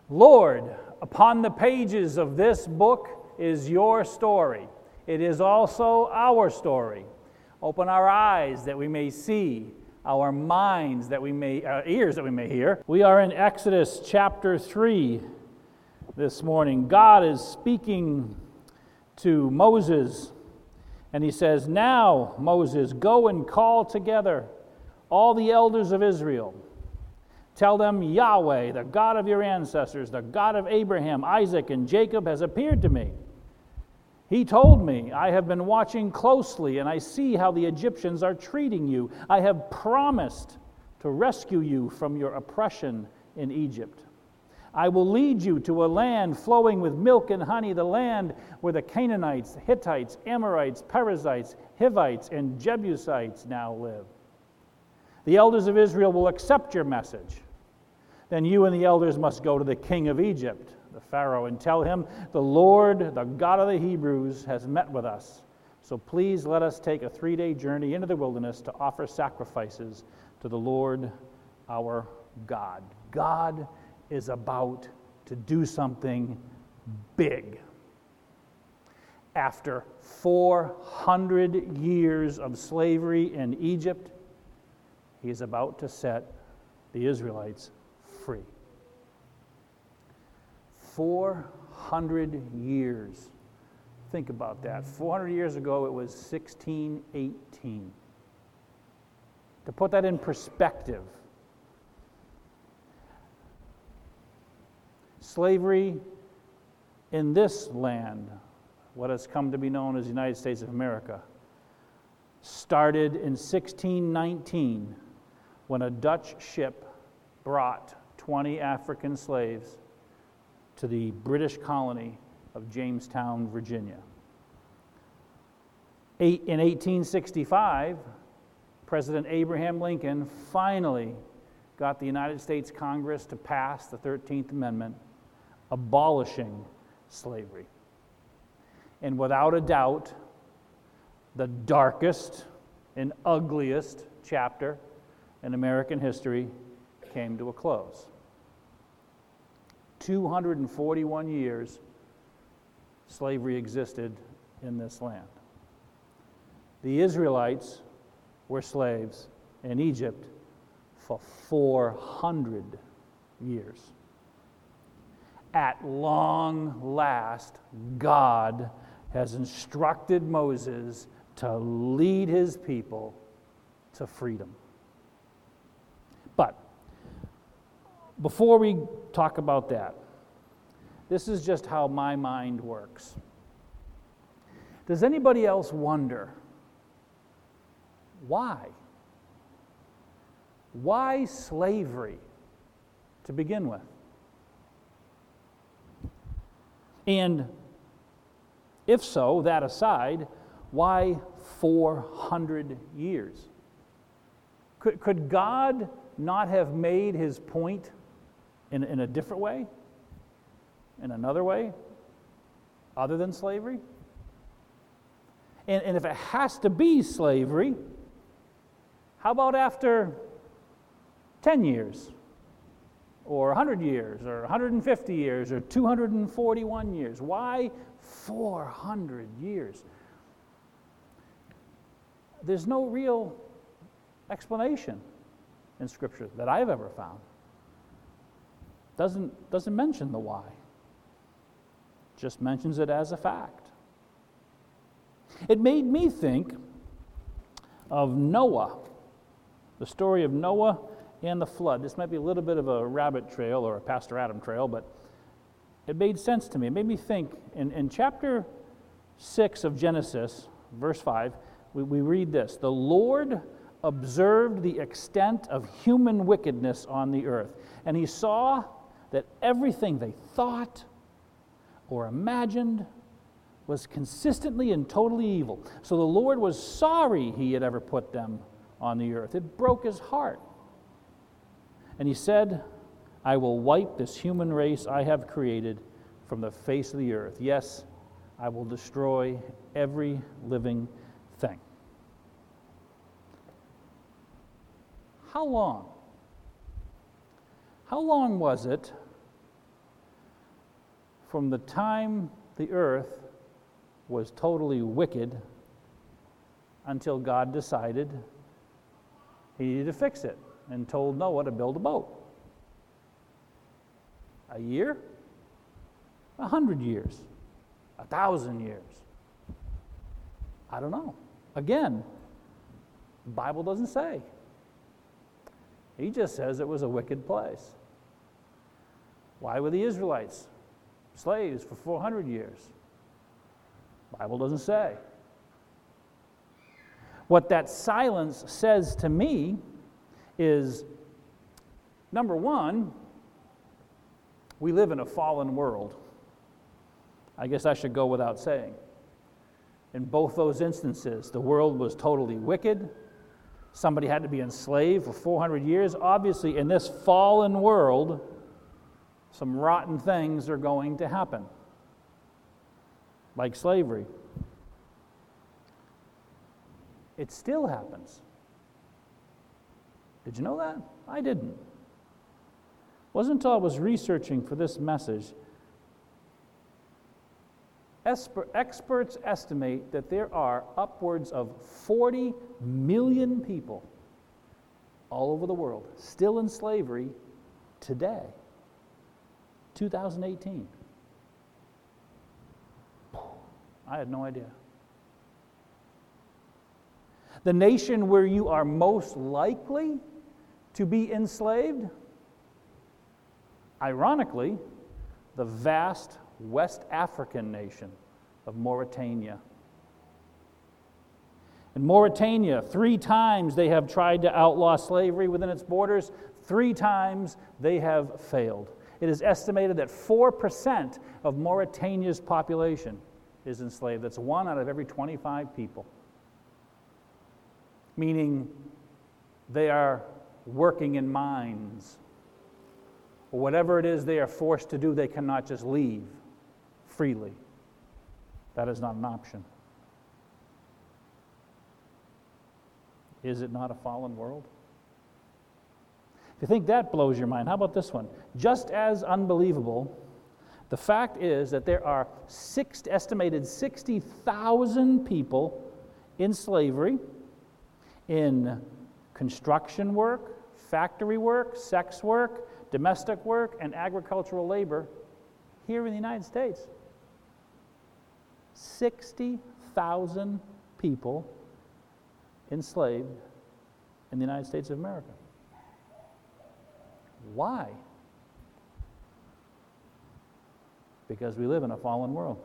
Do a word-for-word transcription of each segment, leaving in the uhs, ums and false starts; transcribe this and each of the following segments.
Lord, upon the pages of this book is your story. It is also our story. Open our eyes that we may see, our minds that we may, our ears that we may hear. We are in Exodus chapter three this morning. God is speaking to Moses, and he says, "Now, Moses, go and call together all the elders of Israel. Tell them, Yahweh, the God of your ancestors, the God of Abraham, Isaac, and Jacob, has appeared to me. He told me, I have been watching closely, and I see how the Egyptians are treating you. I have promised to rescue you from your oppression in Egypt. I will lead you to a land flowing with milk and honey, the land where the Canaanites, Hittites, Amorites, Perizzites, Hivites, and Jebusites now live. The elders of Israel will accept your message. Then you and the elders must go to the king of Egypt, the Pharaoh, and tell him, the Lord, the God of the Hebrews, has met with us. So please let us take a three-day journey into the wilderness to offer sacrifices to the Lord our God." God is about to do something big. After four hundred years of slavery in Egypt, he is about to set the Israelites free. four hundred years. Think about that. four hundred years ago, it was sixteen eighteen. To put that in perspective, slavery in this land, what has come to be known as the United States of America, started in sixteen nineteen when a Dutch ship brought twenty African slaves to the British colony of Jamestown, Virginia. Eight, in eighteen sixty-five, President Abraham Lincoln finally got the United States Congress to pass the thirteenth Amendment, abolishing slavery. And without a doubt, the darkest and ugliest chapter in American history came to a close. two hundred forty-one years slavery existed in this land. The Israelites were slaves in Egypt for four hundred years. At long last, God has instructed Moses to lead his people to freedom. But before we talk about that, this is just how my mind works. Does anybody else wonder why? Why slavery to begin with? And if so, that aside, why four hundred years? Could, could God not have made his point in, in a different way? In another way? Other than slavery? And, and if it has to be slavery, how about after ten years? Or one hundred years, or one hundred fifty years, or two hundred forty-one years? Why four hundred years? There's no real explanation in Scripture that I've ever found. Doesn't, doesn't mention the why. Just mentions it as a fact. It made me think of Noah, the story of Noah and the flood. This might be a little bit of a rabbit trail or a Pastor Adam trail, but it made sense to me. It made me think. In, in chapter six of Genesis, verse five, we, we read this: "The Lord observed the extent of human wickedness on the earth, and he saw that everything they thought or imagined was consistently and totally evil. So the Lord was sorry he had ever put them on the earth. It broke his heart. And he said, I will wipe this human race I have created from the face of the earth. Yes, I will destroy every living thing." How long? How long was it from the time the earth was totally wicked until God decided he needed to fix it and told Noah to build a boat. A year? A hundred years? A thousand years? I don't know. Again, the Bible doesn't say. He just says it was a wicked place. Why were the Israelites slaves for four hundred years? The Bible doesn't say. What that silence says to me is, number one, we live in a fallen world. I guess I should go without saying. In both those instances, the world was totally wicked. Somebody had to be enslaved for four hundred years. Obviously, in this fallen world, some rotten things are going to happen, like slavery. It still happens. Did you know that? I didn't. It wasn't until I was researching for this message. Experts estimate that there are upwards of forty million people all over the world still in slavery today, two thousand eighteen. I had no idea. The nation where you are most likely to be enslaved, ironically, the vast West African nation of Mauritania. In Mauritania, three times they have tried to outlaw slavery within its borders. Three times they have failed. It is estimated that four percent of Mauritania's population is enslaved. That's one out of every twenty-five people. Meaning they are working in mines. Or whatever it is they are forced to do, they cannot just leave freely. That is not an option. Is it not a fallen world? If you think that blows your mind, how about this one? Just as unbelievable, the fact is that there are six, estimated sixty thousand people in slavery, in construction work, factory work, sex work, domestic work, and agricultural labor here in the United States. sixty thousand people enslaved in the United States of America. Why? Because we live in a fallen world.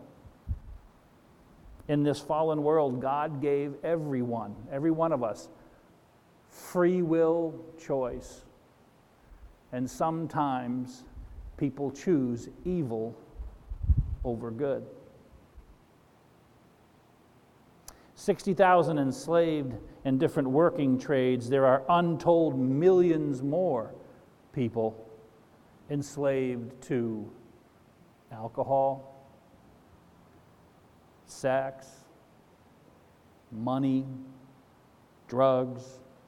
In this fallen world, God gave everyone, every one of us, free will choice. And sometimes people choose evil over good. sixty thousand enslaved in different working trades. There are untold millions more people enslaved to alcohol, sex, money, drugs.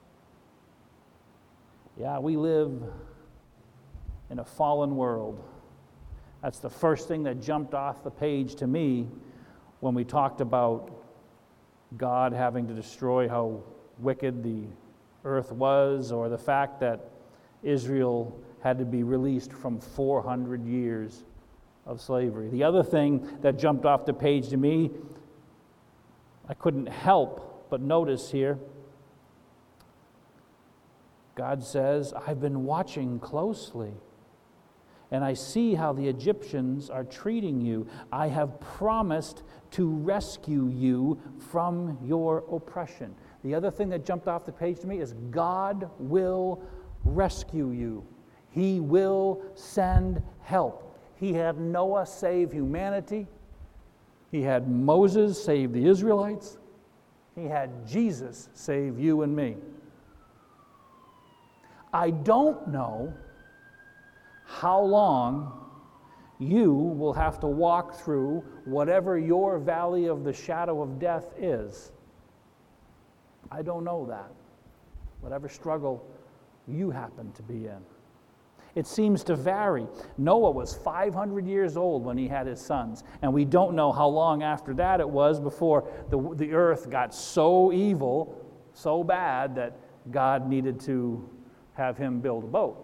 Yeah, we live in a fallen world. That's the first thing that jumped off the page to me when we talked about God having to destroy how wicked the earth was, or the fact that Israel had to be released from four hundred years of slavery. The other thing that jumped off the page to me, I couldn't help but notice here, God says, I've been watching closely, and I see how the Egyptians are treating you. I have promised to rescue you from your oppression. The other thing that jumped off the page to me is God will rescue you. He will send help. He had Noah save humanity. He had Moses save the Israelites. He had Jesus save you and me. I don't know how long you will have to walk through whatever your valley of the shadow of death is. I don't know that. Whatever struggle you happen to be in. It seems to vary. Noah was five hundred years old when he had his sons, and we don't know how long after that it was before the, the earth got so evil, so bad, that God needed to have him build a boat.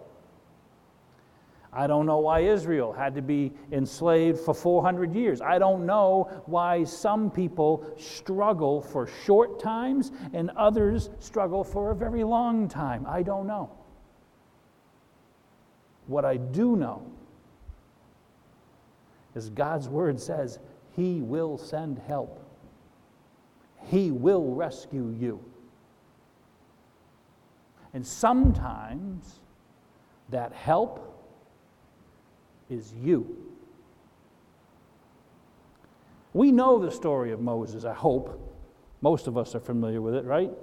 I don't know why Israel had to be enslaved for four hundred years. I don't know why some people struggle for short times and others struggle for a very long time. I don't know. What I do know is God's word says He will send help. He will rescue you. And sometimes that help is you. We know the story of Moses, I hope. Most of us are familiar with it, right?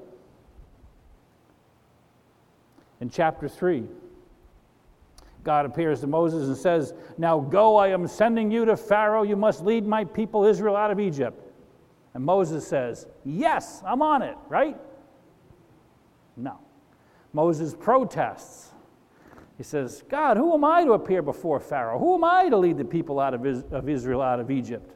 In chapter three, God appears to Moses and says, "Now go, I am sending you to Pharaoh. You must lead my people Israel out of Egypt." And Moses says, "Yes, I'm on it," right? No. Moses protests. He says, "God, who am I to appear before Pharaoh? Who am I to lead the people out of, of Israel out of Egypt?"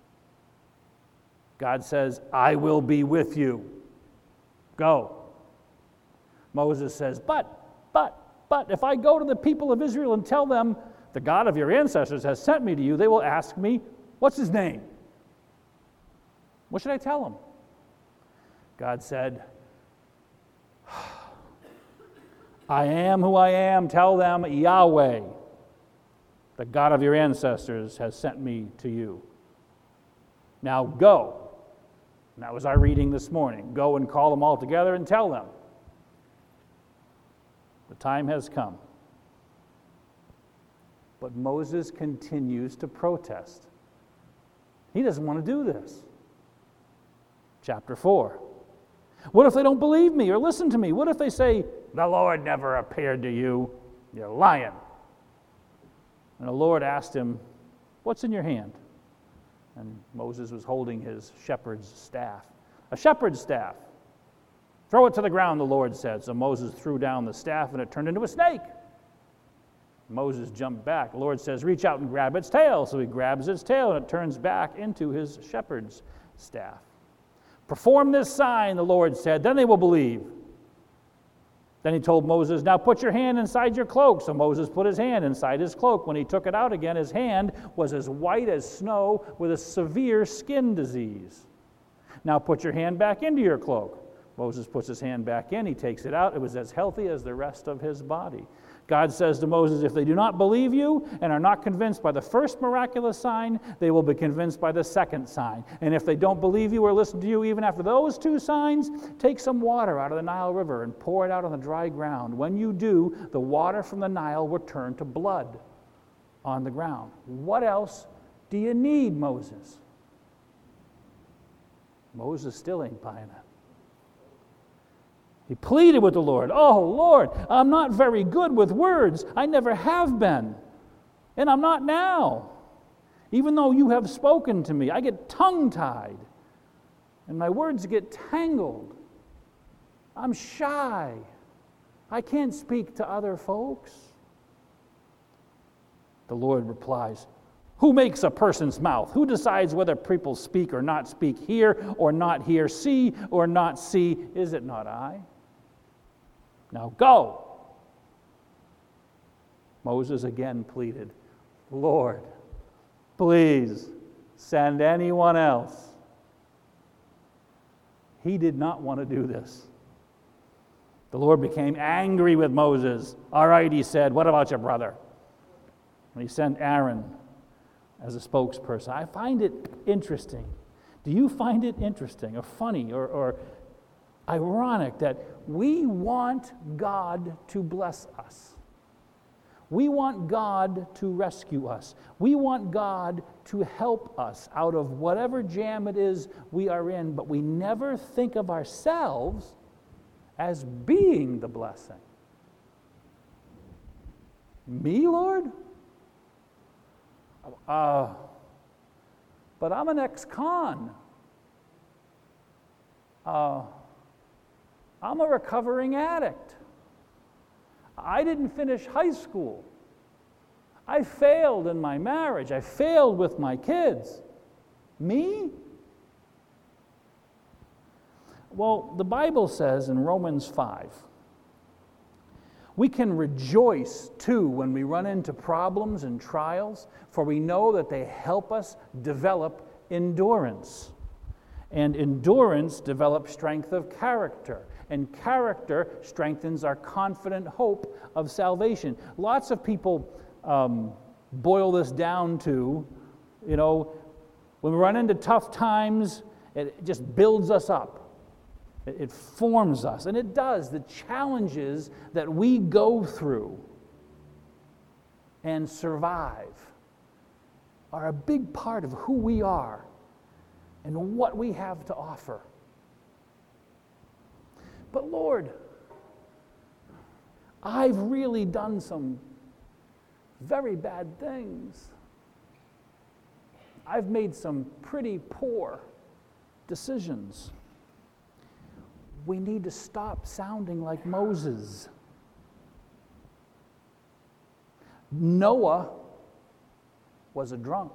God says, "I will be with you. Go." Moses says, but, but, but, if I go to the people of Israel and tell them, the God of your ancestors has sent me to you, they will ask me, what's his name? What should I tell them? God said, I am who I am. Tell them Yahweh, the God of your ancestors, has sent me to you. Now go. And that was our reading this morning. Go and call them all together and tell them. The time has come. But Moses continues to protest. He doesn't want to do this. Chapter four. What if they don't believe me or listen to me? What if they say, the Lord never appeared to you? You're lying. And the Lord asked him, what's in your hand? And Moses was holding his shepherd's staff. A shepherd's staff. Throw it to the ground, the Lord said. So Moses threw down the staff and it turned into a snake. Moses jumped back. The Lord says, reach out and grab its tail. So he grabs its tail and it turns back into his shepherd's staff. Perform this sign, the Lord said, then they will believe. Then he told Moses, now put your hand inside your cloak. So Moses put his hand inside his cloak. When he took it out again, his hand was as white as snow with a severe skin disease. Now put your hand back into your cloak. Moses puts his hand back in. He takes it out. It was as healthy as the rest of his body. God says to Moses, if they do not believe you and are not convinced by the first miraculous sign, they will be convinced by the second sign. And if they don't believe you or listen to you even after those two signs, take some water out of the Nile River and pour it out on the dry ground. When you do, the water from the Nile will turn to blood on the ground. What else do you need, Moses? Moses still ain't buying it. He pleaded with the Lord, oh, Lord, I'm not very good with words. I never have been, and I'm not now. Even though you have spoken to me, I get tongue-tied, and my words get tangled. I'm shy. I can't speak to other folks. The Lord replies, who makes a person's mouth? Who decides whether people speak or not speak, hear or not hear, see or not see? Is it not I? Now go. Moses again pleaded, Lord, please send anyone else. He did not want to do this. The Lord became angry with Moses. All right, he said, what about your brother? And he sent Aaron as a spokesperson. I find it interesting. Do you find it interesting or funny or, or ironic that we want God to bless us? We want God to rescue us. We want God to help us out of whatever jam it is we are in, but we never think of ourselves as being the blessing. Me, Lord? Uh, but I'm an ex-con. Uh, I'm a recovering addict. I didn't finish high school. I failed in my marriage. I failed with my kids. Me? Well, the Bible says in Romans five, we can rejoice too when we run into problems and trials, for we know that they help us develop endurance. And endurance develops strength of character. And character strengthens our confident hope of salvation. Lots of people um, boil this down to, you know, when we run into tough times, it just builds us up. It, it forms us. And it does. The challenges that we go through and survive are a big part of who we are and what we have to offer. But Lord, I've really done some very bad things. I've made some pretty poor decisions. We need to stop sounding like Moses. Noah was a drunk.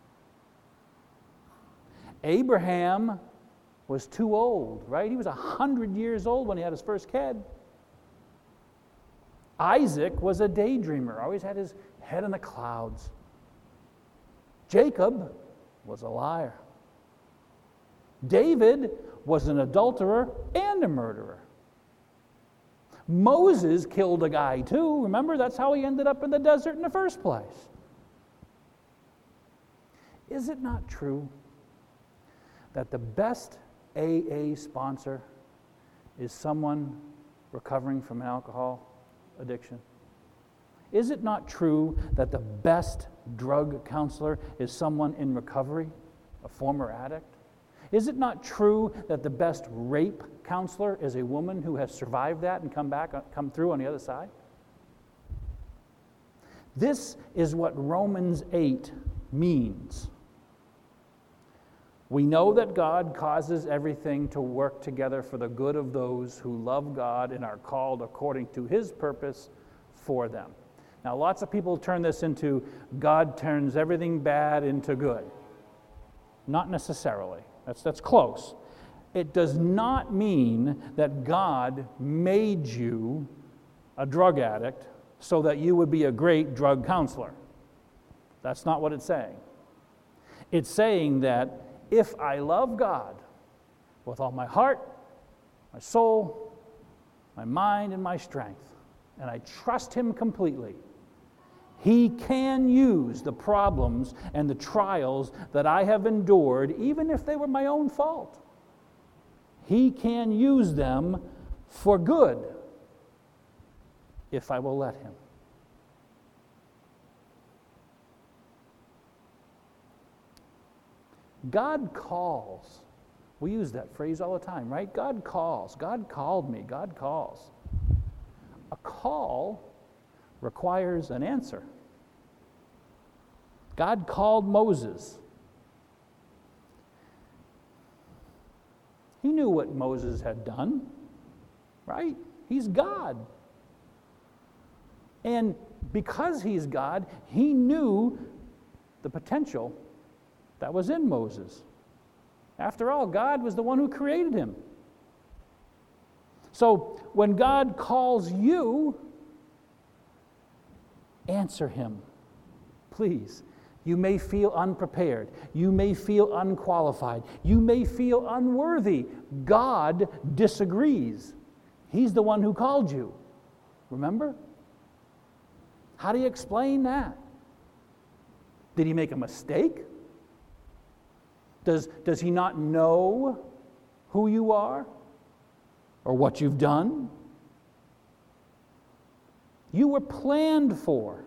Abraham was too old, right? He was a hundred years old when he had his first kid. Isaac was a daydreamer, always had his head in the clouds. Jacob was a liar. David was an adulterer and a murderer. Moses killed a guy too. Remember, that's how he ended up in the desert in the first place. Is it not true that the best A A sponsor is someone recovering from an alcohol addiction? Is it not true that the best drug counselor is someone in recovery, a former addict? Is it not true that the best rape counselor is a woman who has survived that and come back, come through on the other side? This is what Romans eight means. We know that God causes everything to work together for the good of those who love God and are called according to His purpose for them. Now, lots of people turn this into God turns everything bad into good. Not necessarily. That's, that's close. It does not mean that God made you a drug addict so that you would be a great drug counselor. That's not what it's saying. It's saying that if I love God with all my heart, my soul, my mind, and my strength, and I trust Him completely, He can use the problems and the trials that I have endured, even if they were my own fault. He can use them for good if I will let Him. God calls. We use that phrase all the time, right? God calls. God called me. God calls. A call requires an answer. God called Moses. He knew what Moses had done, right? He's God. And because He's God, He knew the potential that was in Moses. After all, God was the one who created him. So when God calls you, answer Him. Please. You may feel unprepared. You may feel unqualified. You may feel unworthy. God disagrees. He's the one who called you. Remember? How do you explain that? Did He make a mistake? Does, does He not know who you are or what you've done? You were planned for.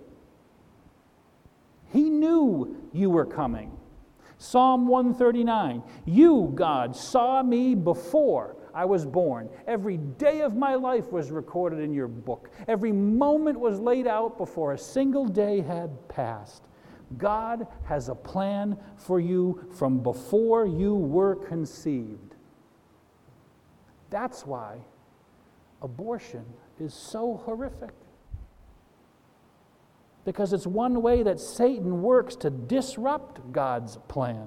He knew you were coming. Psalm one thirty-nine, you, God, saw me before I was born. Every day of my life was recorded in your book. Every moment was laid out before a single day had passed. God has a plan for you from before you were conceived. That's why abortion is so horrific. because it's one way that Satan works to disrupt God's plan.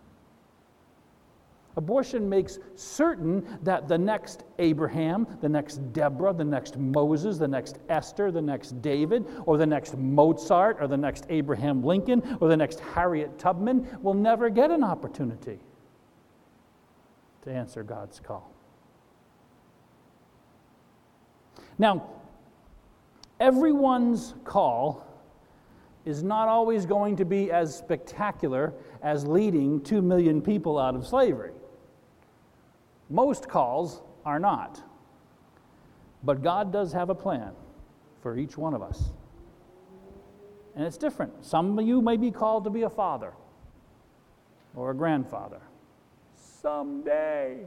Abortion makes certain that the next Abraham, the next Deborah, the next Moses, the next Esther, the next David, or the next Mozart, or the next Abraham Lincoln, or the next Harriet Tubman will never get an opportunity to answer God's call. Now, everyone's call is not always going to be as spectacular as leading two million people out of slavery. Most calls are not. But God does have a plan for each one of us. And it's different. Some of you may be called to be a father or a grandfather. Someday.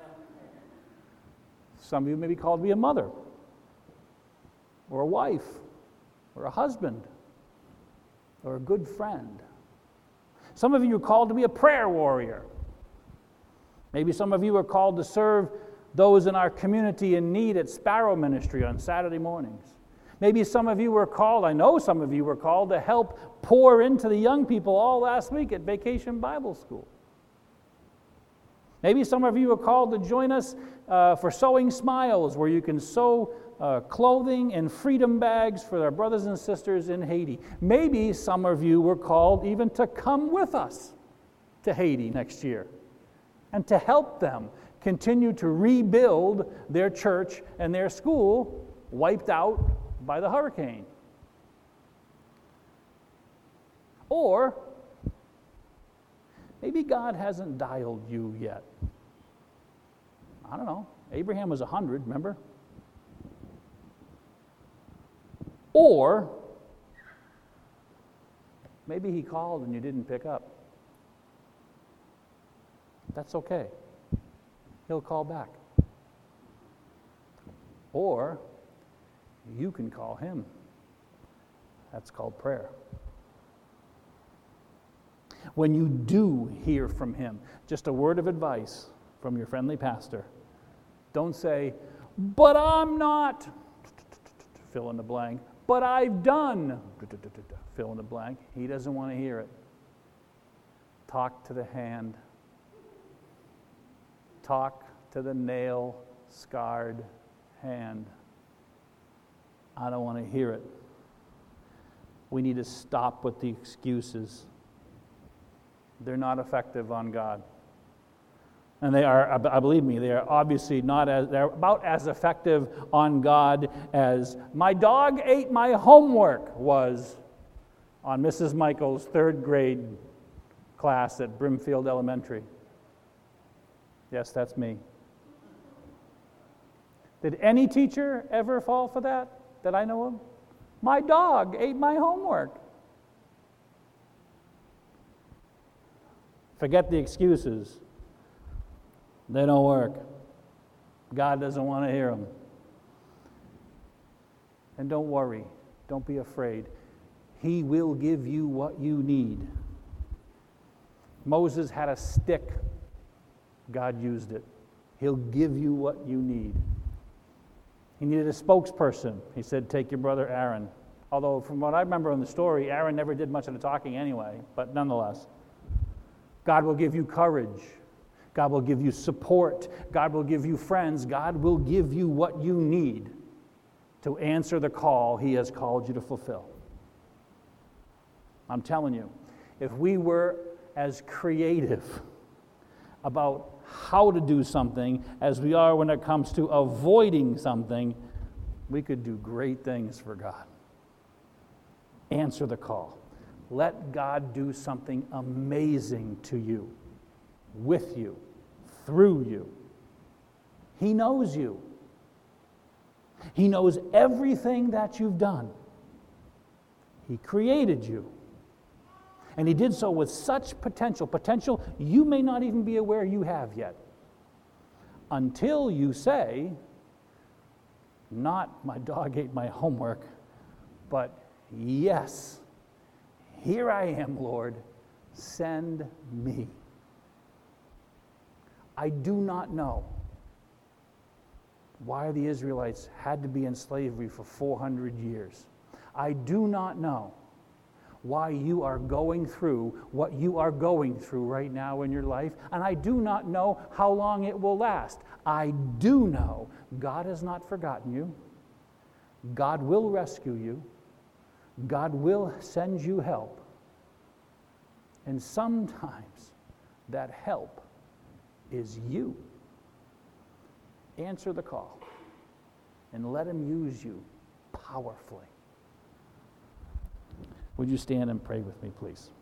Some of you may be called to be a mother or a wife or a husband or a good friend. Some of you are called to be a prayer warrior. Maybe some of you are called to serve those in our community in need at Sparrow Ministry on Saturday mornings. Maybe some of you were called, I know some of you were called to help pour into the young people all last week at Vacation Bible School. Maybe some of you are called to join us uh, for Sewing Smiles, where you can sew uh, clothing and freedom bags for our brothers and sisters in Haiti. Maybe some of you were called even to come with us to Haiti next year and to help them continue to rebuild their church and their school wiped out by the hurricane. Or maybe God hasn't dialed you yet. I don't know. Abraham was one hundred, remember? Or maybe he called and you didn't pick up. That's okay. He'll call back. Or you can call him. That's called prayer. When you do hear from him, just a word of advice from your friendly pastor. Don't say, but I'm not, fill in the blank, but I've done, fill in the blank. He doesn't want to hear it. Talk to the hand. Talk to the nail-scarred hand. I don't want to hear it. We need to stop with the excuses. They're not effective on God. And they are, I believe me, they are obviously not as, they're about as effective on God as my dog ate my homework was on Missus Michael's third grade class at Brimfield Elementary. Yes, that's me. Did any teacher ever fall for that, that I know of? My dog ate my homework. Forget the excuses. They don't work. God doesn't want to hear them. And don't worry. Don't be afraid. He will give you what you need. Moses had a stick. God used it. He'll give you what you need. He needed a spokesperson. He said, take your brother Aaron. Although from what I remember in the story, Aaron never did much of the talking anyway, but nonetheless. God will give you courage. God will give you support. God will give you friends. God will give you what you need to answer the call He has called you to fulfill. I'm telling you, if we were as creative about how to do something as we are when it comes to avoiding something, we could do great things for God. Answer the call. Let God do something amazing to you, with you, through you. He knows you. He knows everything that you've done. He created you. And He did so with such potential, potential you may not even be aware you have yet. Until you say, not my dog ate my homework, but yes, here I am, Lord, send me. I do not know why the Israelites had to be in slavery for four hundred years. I do not know why you are going through what you are going through right now in your life, and I do not know how long it will last. I do know God has not forgotten you. God will rescue you. God will send you help. And sometimes that help is you. Answer the call and let Him use you powerfully. Would you stand and pray with me, please?